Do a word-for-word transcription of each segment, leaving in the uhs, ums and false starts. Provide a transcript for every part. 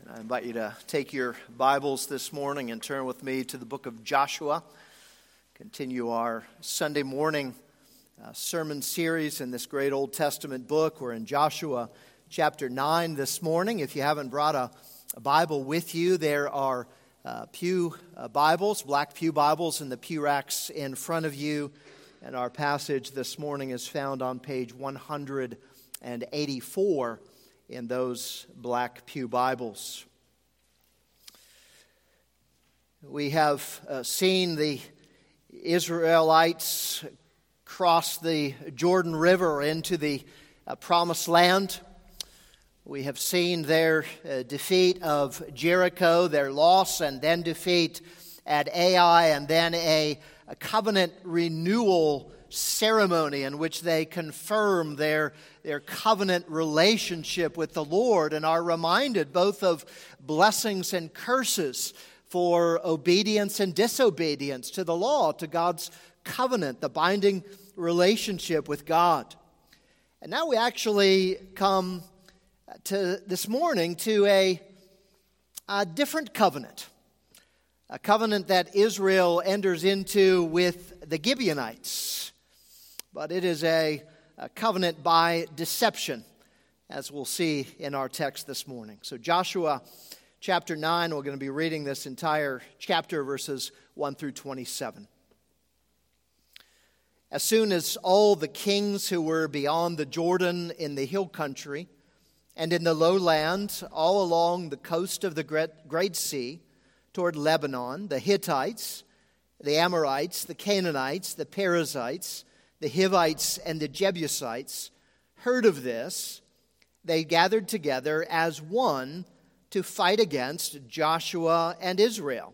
I invite you to take your Bibles this morning and turn with me to the book of Joshua. Continue our Sunday morning uh, sermon series in this great Old Testament book. We're in Joshua chapter nine this morning. If you haven't brought a, a Bible with you, there are uh, pew uh, Bibles, black pew Bibles in the pew racks in front of you. And our passage this morning is found on page one eighty-four in those black pew Bibles. We have uh, seen the Israelites cross the Jordan River into the uh, Promised Land. We have seen their uh, defeat of Jericho, their loss, and then defeat at Ai, and then a, a covenant renewal ceremony in which they confirm their, their covenant relationship with the Lord and are reminded both of blessings and curses for obedience and disobedience to the law, to God's covenant, the binding relationship with God. And now we actually come to this morning to a, a different covenant, a covenant that Israel enters into with the Gibeonites. But it is a, a covenant by deception, as we'll see in our text this morning. So Joshua chapter nine, we're going to be reading this entire chapter, verses one through twenty-seven. As soon as all the kings who were beyond the Jordan in the hill country and in the lowland, all along the coast of the Great, Great Sea, toward Lebanon, the Hittites, the Amorites, the Canaanites, the Perizzites, the Hivites, and the Jebusites heard of this, they gathered together as one to fight against Joshua and Israel.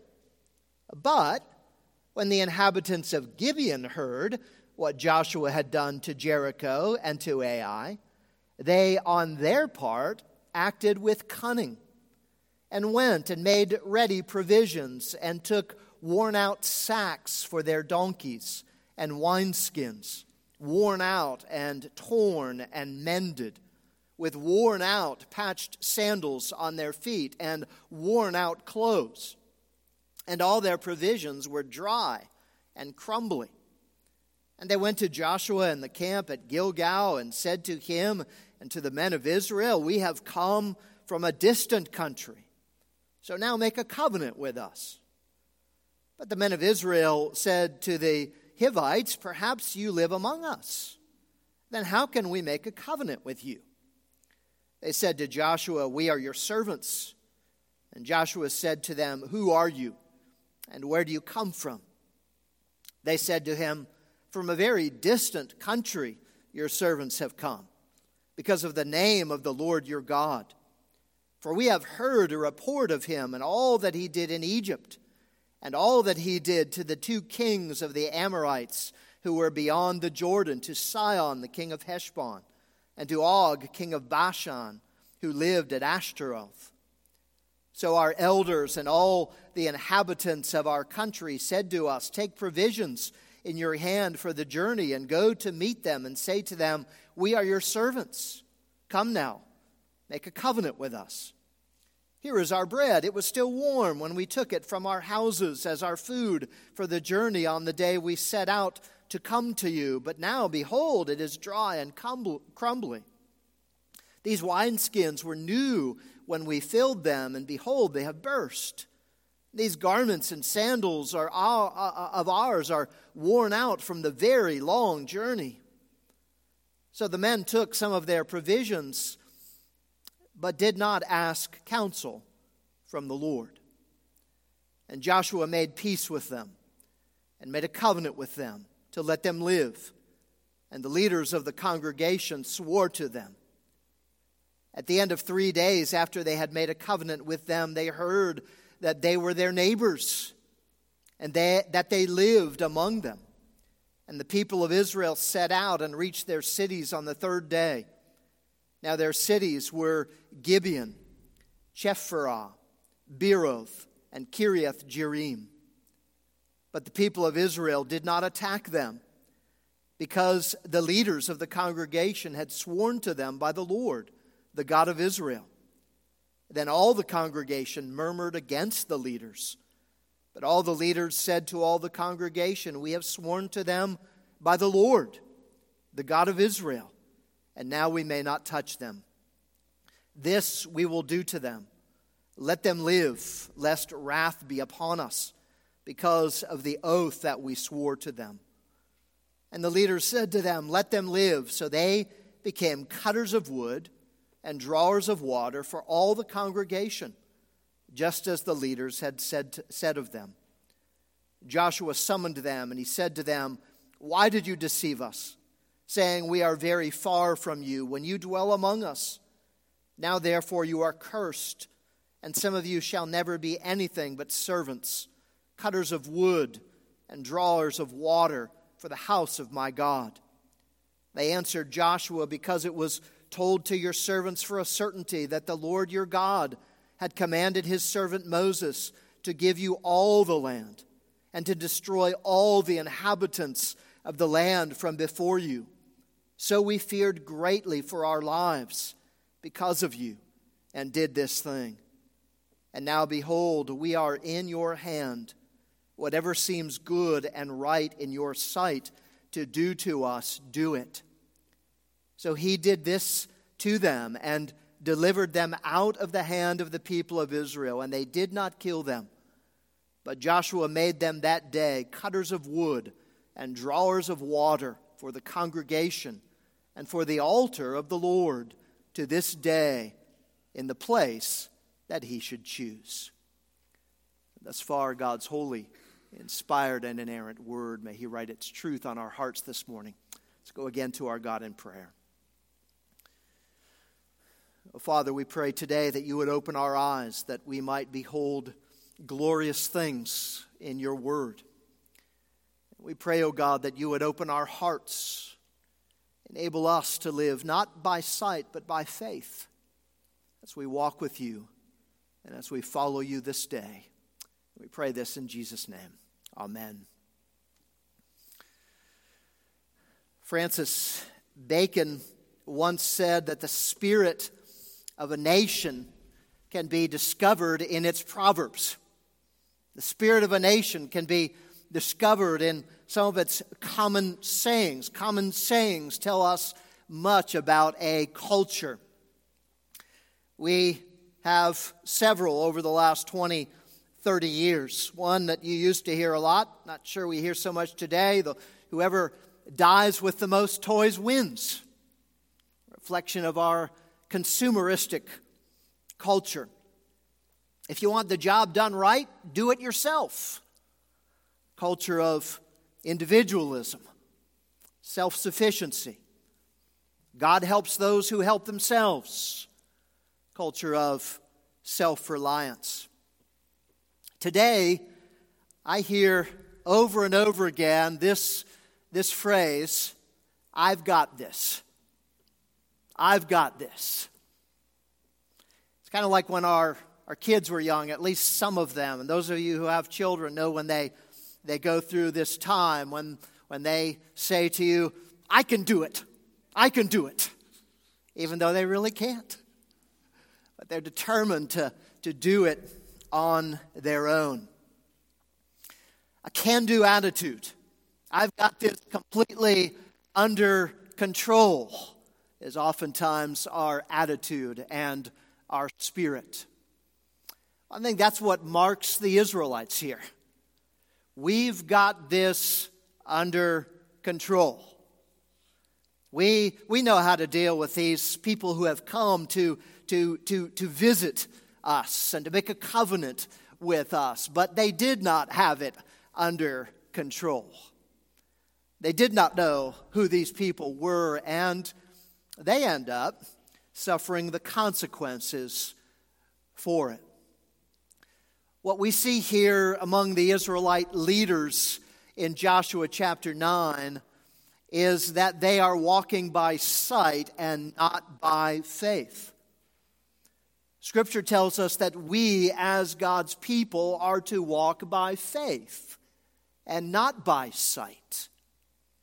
But when the inhabitants of Gibeon heard what Joshua had done to Jericho and to Ai, they on their part acted with cunning and went and made ready provisions and took worn-out sacks for their donkeys and wineskins, worn out and torn and mended, with worn out patched sandals on their feet and worn out clothes. And all their provisions were dry and crumbly. And they went to Joshua in the camp at Gilgal and said to him and to the men of Israel, "We have come from a distant country, so now make a covenant with us." But the men of Israel said to the Hivites, "Perhaps you live among us. Then how can we make a covenant with you?" They said to Joshua, "We are your servants." And Joshua said to them, "Who are you, and where do you come from?" They said to him, "From a very distant country your servants have come, because of the name of the Lord your God. For we have heard a report of him and all that he did in Egypt, and all that he did to the two kings of the Amorites who were beyond the Jordan, to Sihon the king of Heshbon, and to Og king of Bashan, who lived at Ashtaroth. So our elders and all the inhabitants of our country said to us, 'Take provisions in your hand for the journey, and go to meet them, and say to them, "We are your servants. Come now, make a covenant with us. Here is our bread. It was still warm when we took it from our houses as our food for the journey on the day we set out to come to you. But now, behold, it is dry and crumbly. These wineskins were new when we filled them, and behold, they have burst. These garments and sandals are our, of ours are worn out from the very long journey." So the men took some of their provisions, but did not ask counsel from the Lord. And Joshua made peace with them and made a covenant with them to let them live. And the leaders of the congregation swore to them. At the end of three days after they had made a covenant with them, they heard that they were their neighbors and they, that they lived among them. And the people of Israel set out and reached their cities on the third day. Now their cities were Gibeon, Chephirah, Beeroth, and Kiriath Jearim. But the people of Israel did not attack them, because the leaders of the congregation had sworn to them by the Lord, the God of Israel. Then all the congregation murmured against the leaders. But all the leaders said to all the congregation, "We have sworn to them by the Lord, the God of Israel, and now we may not touch them. This we will do to them. Let them live, lest wrath be upon us, because of the oath that we swore to them." And the leaders said to them, "Let them live." So they became cutters of wood and drawers of water for all the congregation, just as the leaders had said, to, said of them. Joshua summoned them, and he said to them, "Why did you deceive us, saying, 'We are very far from you,' when you dwell among us? Now therefore you are cursed, and some of you shall never be anything but servants, cutters of wood and drawers of water for the house of my God." They answered Joshua, "Because it was told to your servants for a certainty that the Lord your God had commanded his servant Moses to give you all the land and to destroy all the inhabitants of the land from before you. So we feared greatly for our lives because of you and did this thing. And now behold, we are in your hand. Whatever seems good and right in your sight to do to us, do it." So he did this to them and delivered them out of the hand of the people of Israel, and they did not kill them. But Joshua made them that day cutters of wood and drawers of water for the congregation and for the altar of the Lord to this day in the place that he should choose. Thus far, God's holy, inspired, and inerrant word. May he write its truth on our hearts this morning. Let's go again to our God in prayer. Oh, Father, we pray today that you would open our eyes, that we might behold glorious things in your word. We pray, O God, that you would open our hearts, enable us to live not by sight but by faith as we walk with you and as we follow you this day. We pray this in Jesus' name. Amen. Francis Bacon once said that the spirit of a nation can be discovered in its proverbs. The spirit of a nation can be discovered in some of its common sayings. Common sayings tell us much about a culture. We have several over the last twenty, thirty years. One that you used to hear a lot, not sure we hear so much today, the whoever dies with the most toys wins. Reflection of our consumeristic culture. If you want the job done right, do it yourself. Culture of individualism, self-sufficiency. God helps those who help themselves. Culture of self-reliance. Today, I hear over and over again this, this phrase, "I've got this. I've got this." It's kind of like when our, our kids were young, at least some of them, and those of you who have children know when they, they go through this time, when, when they say to you, "I can do it. I can do it," even though they really can't. But they're determined to, to do it on their own. A can-do attitude. I've got this completely under control is oftentimes our attitude and our spirit. I think that's what marks the Israelites here. We've got this under control. We, we know how to deal with these people who have come to, to, to, to visit us and to make a covenant with us, but they did not have it under control. They did not know who these people were, and they end up suffering the consequences for it. What we see here among the Israelite leaders in Joshua chapter nine is that they are walking by sight and not by faith. Scripture tells us that we as God's people are to walk by faith and not by sight.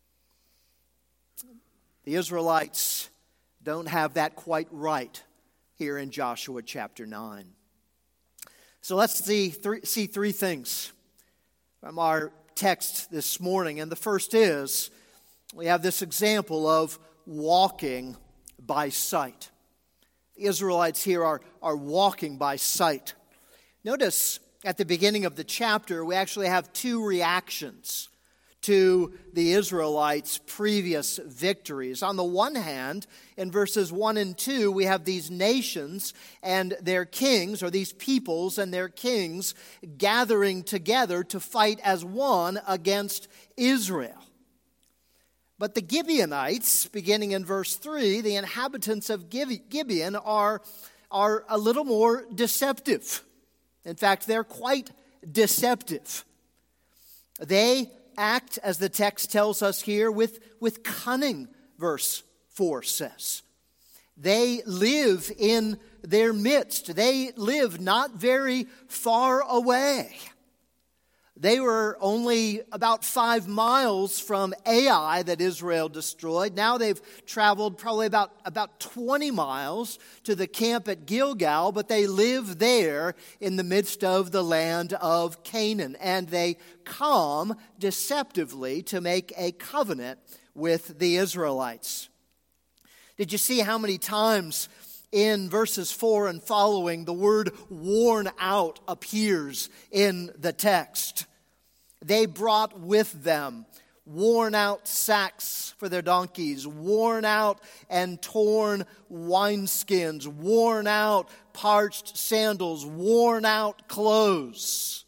The Israelites don't have that quite right here in Joshua chapter nine. So let's see three, see three things from our text this morning. And the first is, we have this example of walking by sight. The Israelites here are, are walking by sight. Notice at the beginning of the chapter, we actually have two reactions to the Israelites' previous victories. On the one hand, in verses one and two, we have these nations and their kings, or these peoples and their kings, gathering together to fight as one against Israel. But the Gibeonites, beginning in verse three, the inhabitants of Gibeon are, are a little more deceptive. In fact, they're quite deceptive. They act, as the text tells us here, with, with cunning, verse four says. They live in their midst. They live not very far away. They were only about five miles from Ai that Israel destroyed. Now they've traveled probably about, about twenty miles to the camp at Gilgal, but they live there in the midst of the land of Canaan. And they come deceptively to make a covenant with the Israelites. Did you see how many times in verses four and following the word worn out appears in the text? They brought with them worn out sacks for their donkeys, worn out and torn wineskins, worn out parched sandals, worn out clothes.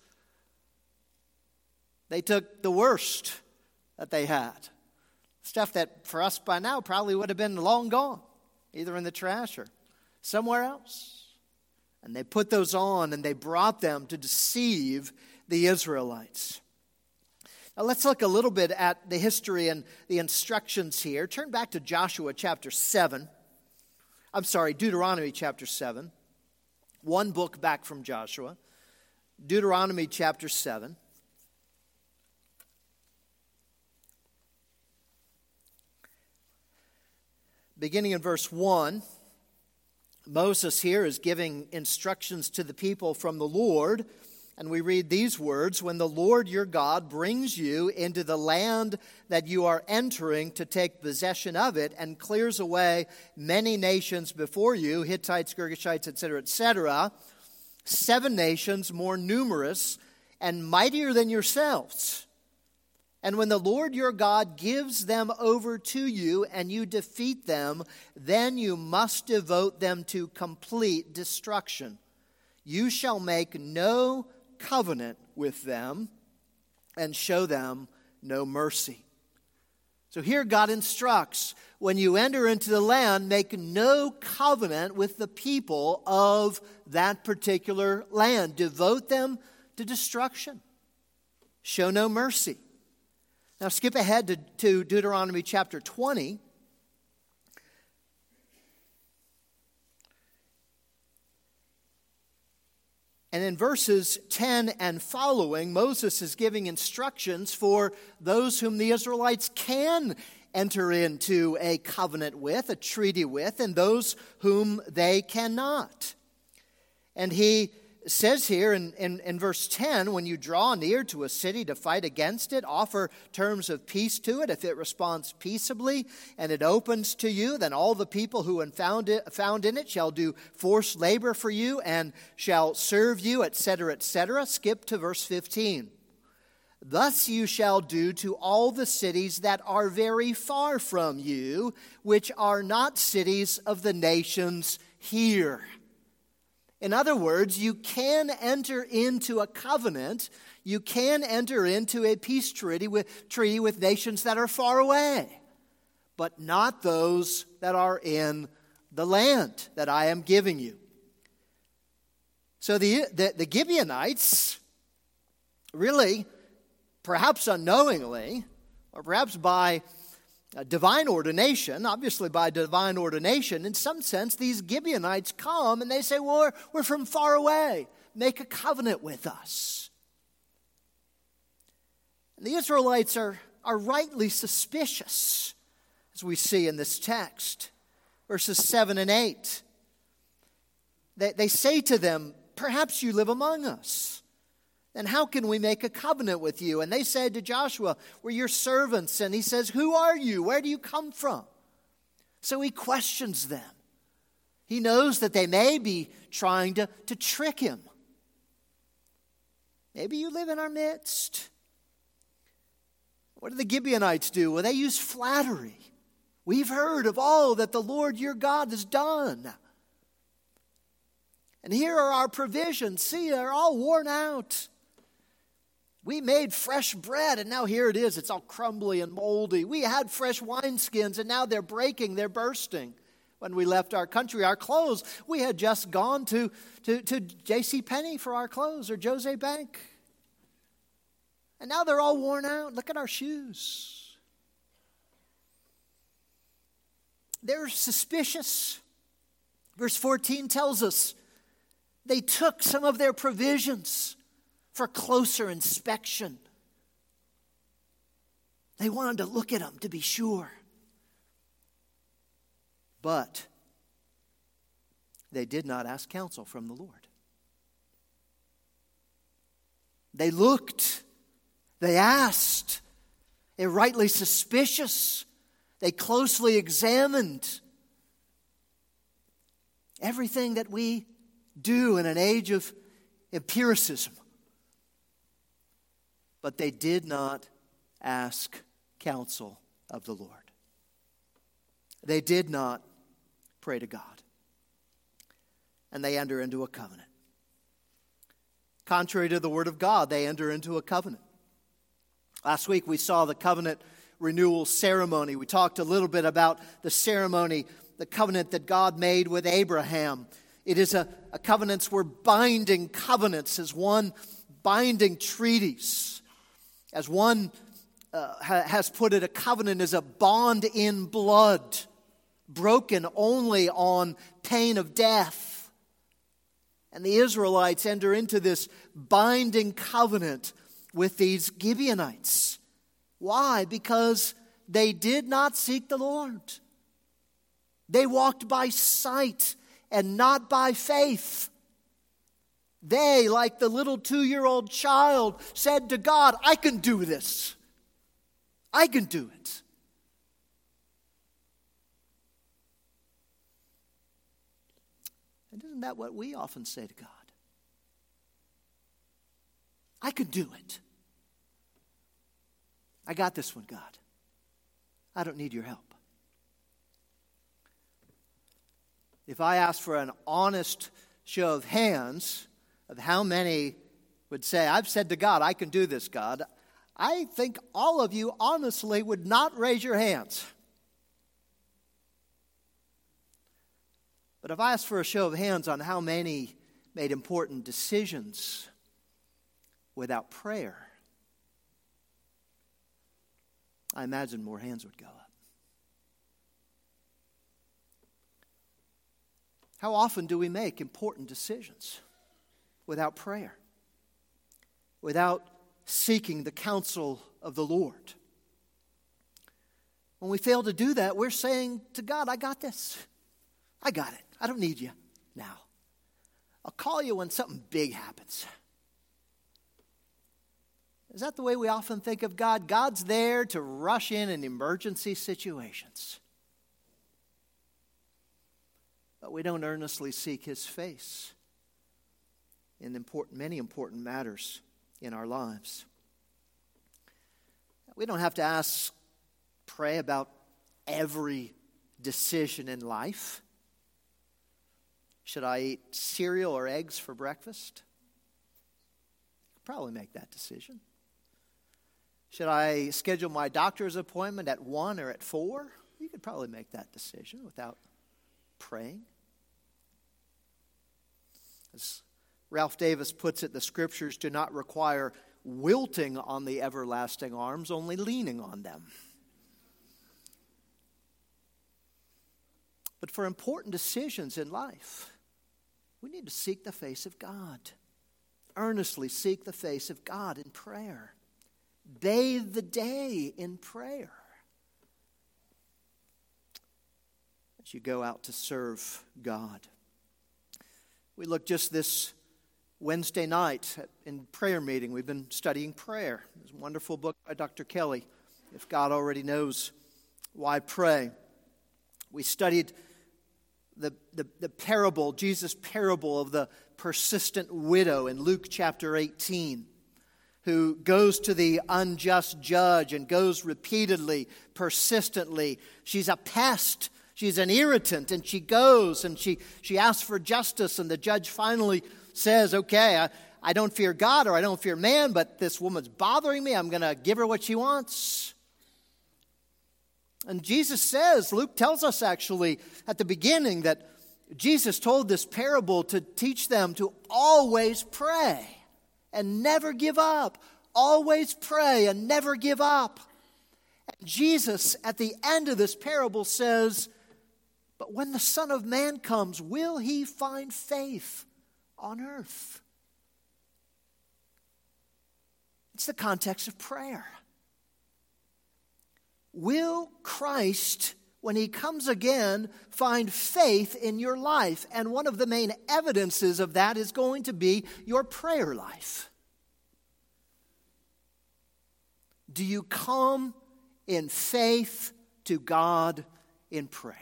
They took the worst that they had. Stuff that for us by now probably would have been long gone, either in the trash or somewhere else. And they put those on and they brought them to deceive the Israelites. Now let's look a little bit at the history and the instructions here. Turn back to Joshua chapter seven. I'm sorry, Deuteronomy chapter seven. One book back from Joshua. Deuteronomy chapter seven. Beginning in verse one, Moses here is giving instructions to the people from the Lord. And we read these words, "When the Lord your God brings you into the land that you are entering to take possession of it and clears away many nations before you, Hittites, Girgashites, et cetera, et cetera, seven nations more numerous and mightier than yourselves. And when the Lord your God gives them over to you and you defeat them, then you must devote them to complete destruction. You shall make no covenant with them and show them no mercy." So here God instructs, when you enter into the land, make no covenant with the people of that particular land. Devote them to destruction. Show no mercy. Now skip ahead to, to Deuteronomy chapter twenty. And in verses ten and following, Moses is giving instructions for those whom the Israelites can enter into a covenant with, a treaty with, and those whom they cannot. And he says here in, in, in verse ten, when you draw near to a city to fight against it, offer terms of peace to it. If it responds peaceably and it opens to you, then all the people who have found, it, found in it shall do forced labor for you and shall serve you, et cetera, et cetera. Skip to verse fifteen. "Thus you shall do to all the cities that are very far from you, which are not cities of the nations here." In other words, you can enter into a covenant, you can enter into a peace treaty with, treaty with nations that are far away, but not those that are in the land that I am giving you. So the, the, the Gibeonites, really, perhaps unknowingly, or perhaps by Uh, divine ordination, obviously by divine ordination, in some sense, these Gibeonites come and they say, well, we're, we're from far away. Make a covenant with us. And the Israelites are, are rightly suspicious, as we see in this text. Verses seven and eight. They, they say to them, perhaps you live among us. Then how can we make a covenant with you? And they said to Joshua, we're your servants. And he says, who are you? Where do you come from? So he questions them. He knows that they may be trying to, to trick him. Maybe you live in our midst. What do the Gibeonites do? Well, they use flattery. We've heard of all that the Lord your God has done. And here are our provisions. See, they're all worn out. We made fresh bread, and now here it is. It's all crumbly and moldy. We had fresh wineskins, and now they're breaking, they're bursting. When we left our country, our clothes, we had just gone to, to, to J C Penney for our clothes, or Jose Bank. And now they're all worn out. Look at our shoes. They're suspicious. Verse fourteen tells us they took some of their provisions for closer inspection. They wanted to look at them to be sure. But they did not ask counsel from the Lord. They looked. They asked. They're rightly suspicious. They closely examined. Everything that we do in an age of empiricism. But they did not ask counsel of the Lord. They did not pray to God. And they enter into a covenant. Contrary to the word of God, they enter into a covenant. Last week we saw the covenant renewal ceremony. We talked a little bit about the ceremony, the covenant that God made with Abraham. It is a, a covenants were binding covenants, as one binding treaties. As one uh, ha, has put it, a covenant is a bond in blood, broken only on pain of death. And the Israelites enter into this binding covenant with these Gibeonites. Why? Because they did not seek the Lord. They walked by sight and not by faith. They, like the little two-year-old child, said to God, I can do this. I can do it. And isn't that what we often say to God? I can do it. I got this one, God. I don't need your help. If I ask for an honest show of hands of how many would say, I've said to God, I can do this, God, I think all of you honestly would not raise your hands. But if I ask for a show of hands on how many made important decisions without prayer, I imagine more hands would go up. How often do we make important decisions without prayer, without seeking the counsel of the Lord? When we fail to do that, we're saying to God, I got this. I got it. I don't need you now. I'll call you when something big happens. Is that the way we often think of God? God's there to rush in in emergency situations. But we don't earnestly seek His face in important, many important matters in our lives. We don't have to ask, pray about every decision in life. Should I eat cereal or eggs for breakfast? Probably make that decision. Should I schedule my doctor's appointment at one or at four? You could probably make that decision without praying. As Ralph Davis puts it, the Scriptures do not require wilting on the everlasting arms, only leaning on them. But for important decisions in life, we need to seek the face of God. Earnestly seek the face of God in prayer. Bathe the day in prayer. As you go out to serve God. We looked just this Wednesday night in prayer meeting. We've been studying prayer. There's a wonderful book by Doctor Kelly, If God Already Knows Why Pray. We studied the, the, the parable, Jesus' parable of the persistent widow in Luke chapter eighteen, who goes to the unjust judge and goes repeatedly, persistently. She's a pest. She's an irritant, and she goes and she, she asks for justice, and the judge finally says, okay, I, I don't fear God or I don't fear man, but this woman's bothering me. I'm going to give her what she wants. And Jesus says, Luke tells us actually at the beginning that Jesus told this parable to teach them to always pray and never give up. Always pray and never give up. And Jesus at the end of this parable says, but when the Son of Man comes, will he find faith on earth? It's the context of prayer. Will Christ, when he comes again, find faith in your life? And one of the main evidences of that is going to be your prayer life. Do you come in faith to God in prayer?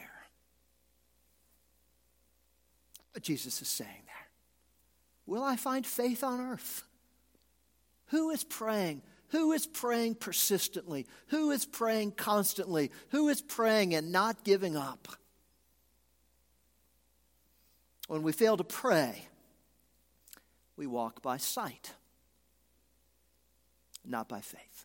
What Jesus is saying there. Will I find faith on earth? Who is praying? Who is praying persistently? Who is praying constantly? Who is praying and not giving up? When we fail to pray, we walk by sight, not by faith.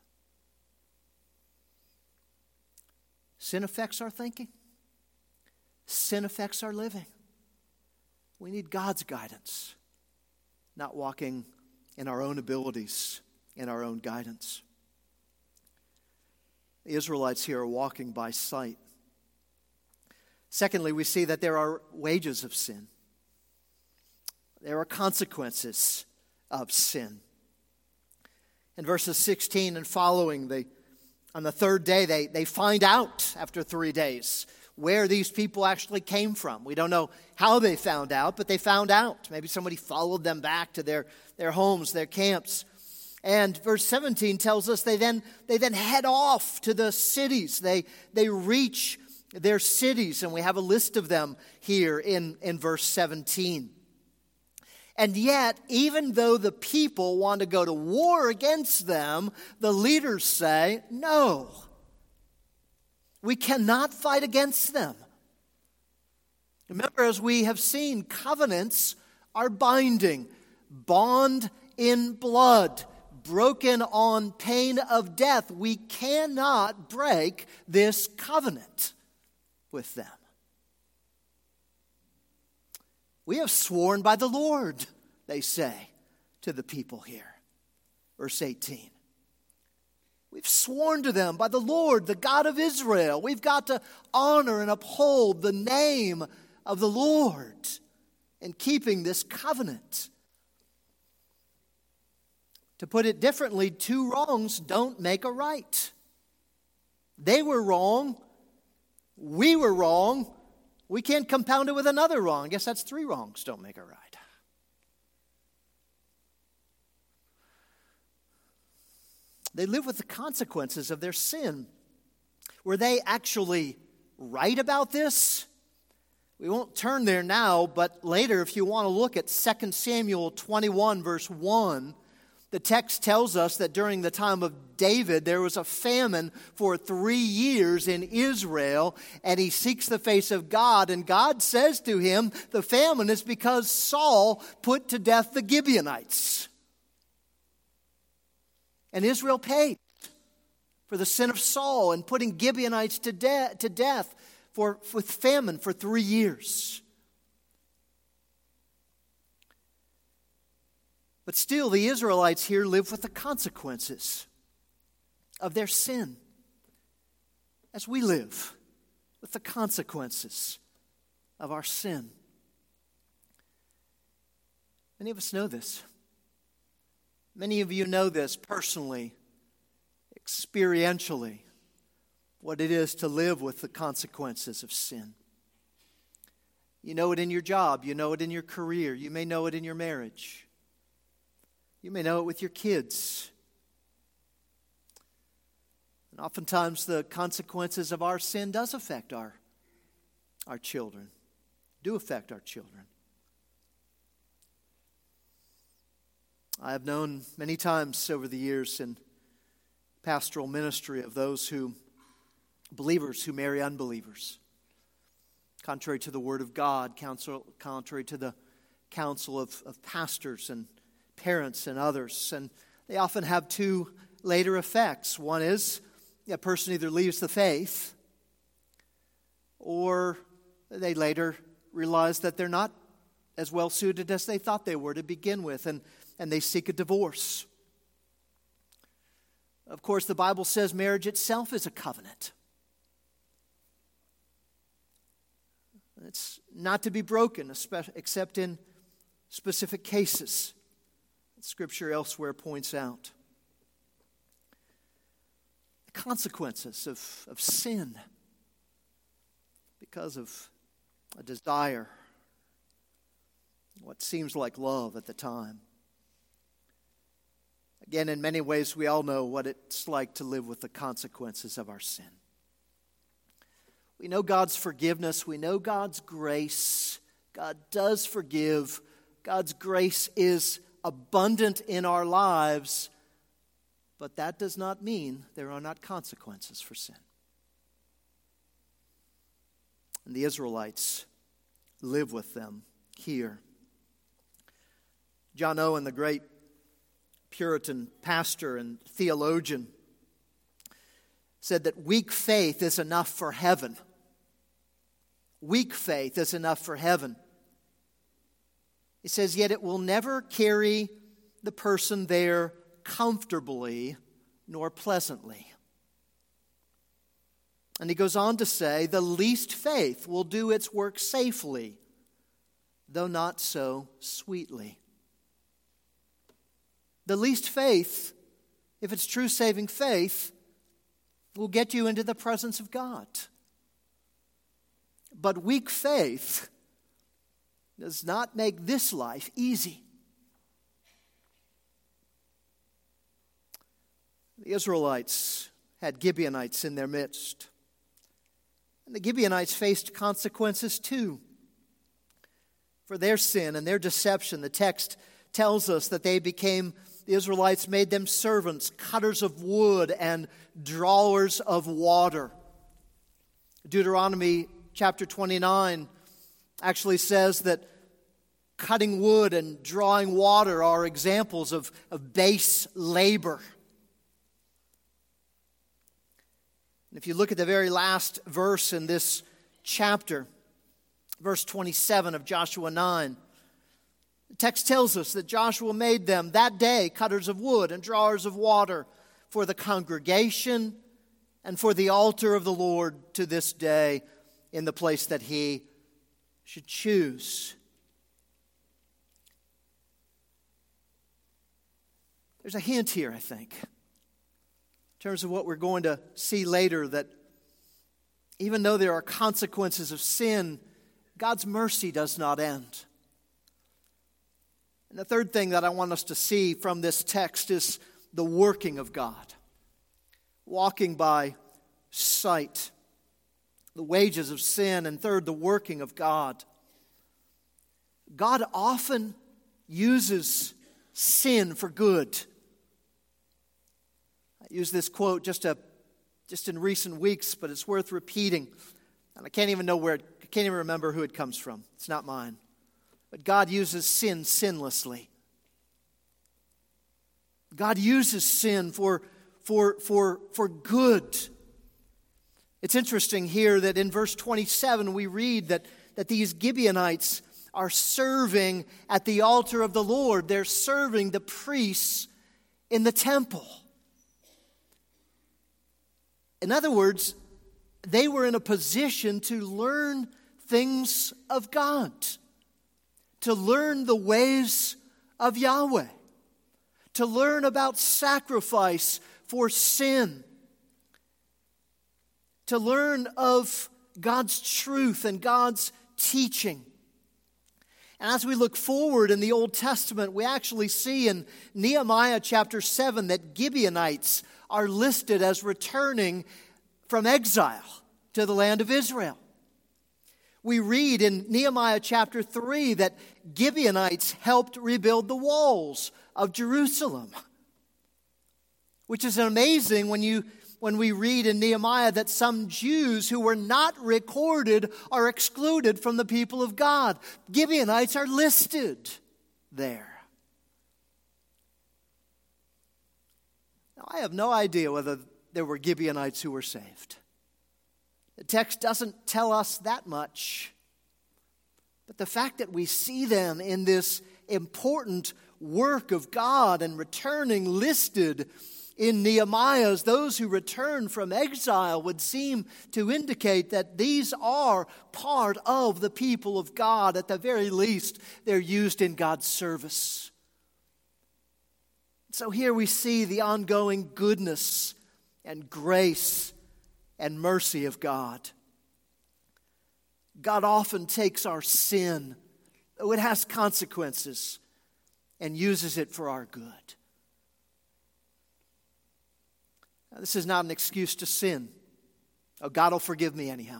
Sin affects our thinking. Sin affects our living. We need God's guidance, not walking in our own abilities, in our own guidance. The Israelites here are walking by sight. Secondly, we see that there are wages of sin. There are consequences of sin. In verses sixteen and following, they, on the third day, they, they find out after three days where these people actually came from. We don't know how they found out, but they found out. Maybe somebody followed them back to their, their homes, their camps. And verse seventeen tells us they then they then head off to the cities. They they reach their cities, and we have a list of them here in, in verse seventeen. And yet, even though the people want to go to war against them, the leaders say, no, we cannot fight against them. Remember, as we have seen, covenants are binding, bond in blood, broken on pain of death. We cannot break this covenant with them. We have sworn by the Lord, they say to the people here. Verse eighteen. We've sworn to them by the Lord, the God of Israel. We've got to honor and uphold the name of the Lord in keeping this covenant. To put it differently, two wrongs don't make a right. They were wrong. We were wrong. We can't compound it with another wrong. I guess that's three wrongs don't make a right. They live with the consequences of their sin. Were they actually right about this? We won't turn there now, but later, if you want to look at Second Samuel twenty-one, verse one, the text tells us that during the time of David, there was a famine for three years in Israel, and he seeks the face of God, and God says to him, the famine is because Saul put to death the Gibeonites. And Israel paid for the sin of Saul and putting Gibeonites to, de- to death for, with famine for three years. But still, the Israelites here live with the consequences of their sin, as we live with the consequences of our sin. Many of us know this. Many of you know this personally, experientially, what it is to live with the consequences of sin. You know it in your job. You know it in your career. You may know it in your marriage. You may know it with your kids. And oftentimes the consequences of our sin does affect our, our children, do affect our children. I have known many times over the years in pastoral ministry of those who, believers who marry unbelievers, contrary to the Word of God, counsel, contrary to the counsel of, of pastors and parents and others. And they often have two later effects. One is a person either leaves the faith, or they later realize that they're not as well suited as they thought they were to begin with, and, and they seek a divorce. Of course, the Bible says marriage itself is a covenant. It's not to be broken, except in specific cases. Scripture elsewhere points out the consequences of, of sin because of a desire, what seems like love at the time. Again, in many ways, we all know what it's like to live with the consequences of our sin. We know God's forgiveness. We know God's grace. God does forgive. God's grace is abundant in our lives, but that does not mean there are not consequences for sin. And the Israelites live with them here. John Owen, the great Puritan pastor and theologian, said that weak faith is enough for heaven. Weak faith is enough for heaven. He says, yet it will never carry the person there comfortably nor pleasantly. And he goes on to say, the least faith will do its work safely, though not so sweetly. The least faith, if it's true saving faith, will get you into the presence of God. But weak faith does not make this life easy. The Israelites had Gibeonites in their midst. And the Gibeonites faced consequences too for their sin and their deception. The text tells us that they became, the Israelites made them servants, cutters of wood and drawers of water. Deuteronomy chapter twenty-nine actually says that cutting wood and drawing water are examples of, of base labor. And if you look at the very last verse in this chapter, verse twenty-seven of Joshua nine, the text tells us that Joshua made them that day cutters of wood and drawers of water for the congregation and for the altar of the Lord to this day in the place that he should choose. There's a hint here, I think, in terms of what we're going to see later, that even though there are consequences of sin, God's mercy does not end. And the third thing that I want us to see from this text is the working of God. Walking by sight. The wages of sin. And third, the working of God. God often uses sin for good. I used this quote just a just in recent weeks, but it's worth repeating. And I can't even know where it, I can't even remember who it comes from. It's not mine. But God uses sin sinlessly. God uses sin for for for for good. It's interesting here that in verse twenty-seven we read that, that these Gibeonites are serving at the altar of the Lord. They're serving the priests in the temple. In other words, they were in a position to learn things of God, to learn the ways of Yahweh, to learn about sacrifice for sin, to learn of God's truth and God's teaching. And as we look forward in the Old Testament, we actually see in Nehemiah chapter seven that Gibeonites are listed as returning from exile to the land of Israel. We read in Nehemiah chapter three that Gibeonites helped rebuild the walls of Jerusalem, which is amazing when you when we read in Nehemiah that some Jews who were not recorded are excluded from the people of God. Gibeonites are listed there. Now, I have no idea whether there were Gibeonites who were saved. The text doesn't tell us that much. But the fact that we see them in this important work of God and returning listed in Nehemiah as those who return from exile would seem to indicate that these are part of the people of God. At the very least, they're used in God's service. So here we see the ongoing goodness and grace and mercy of God. God often takes our sin, though it has consequences, and uses it for our good. Now, this is not an excuse to sin. Oh, God will forgive me anyhow.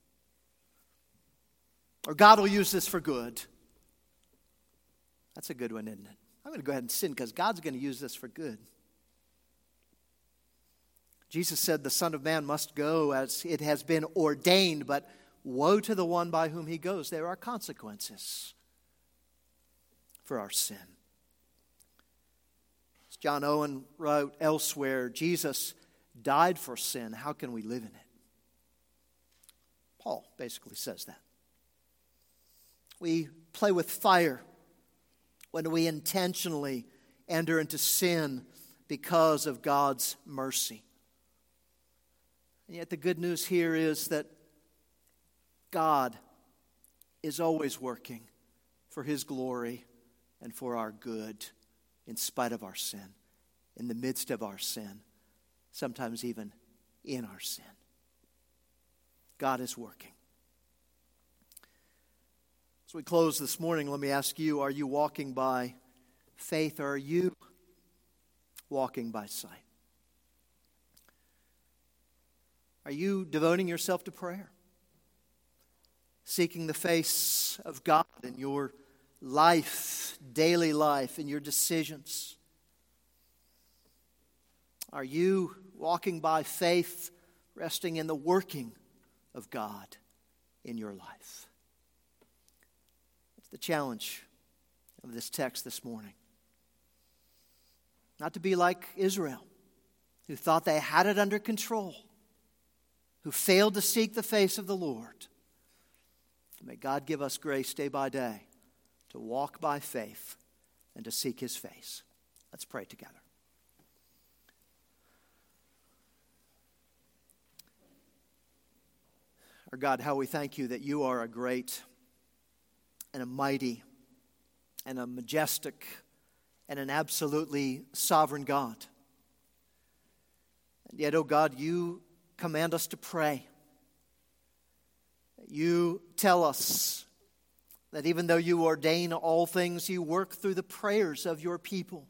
Or God will use this for good. That's a good one, isn't it? I'm going to go ahead and sin because God's going to use this for good. Jesus said the Son of Man must go as it has been ordained, but woe to the one by whom he goes. There are consequences for our sin. As John Owen wrote elsewhere, Jesus died for sin. How can we live in it? Paul basically says that. We play with fire when we intentionally enter into sin because of God's mercy. And yet the good news here is that God is always working for His glory and for our good in spite of our sin, in the midst of our sin, sometimes even in our sin. God is working. As we close this morning, let me ask you, are you walking by faith or are you walking by sight? Are you devoting yourself to prayer? Seeking the face of God in your life, daily life, in your decisions? Are you walking by faith, resting in the working of God in your life? That's the challenge of this text this morning. Not to be like Israel, who thought they had it under control, who failed to seek the face of the Lord. May God give us grace day by day to walk by faith and to seek His face. Let's pray together. Our God, how we thank You that You are a great and a mighty and a majestic and an absolutely sovereign God. And yet, oh God, You command us to pray. You tell us that even though You ordain all things, You work through the prayers of Your people.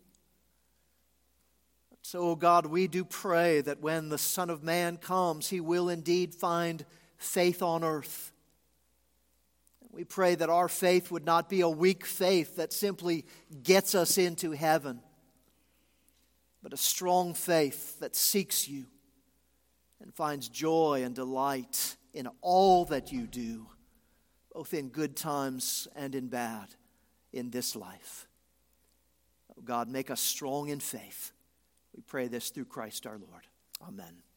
So, oh God, we do pray that when the Son of Man comes, He will indeed find faith on earth. We pray that our faith would not be a weak faith that simply gets us into heaven, but a strong faith that seeks You and finds joy and delight in all that You do, both in good times and in bad, in this life. Oh God, make us strong in faith. We pray this through Christ our Lord. Amen.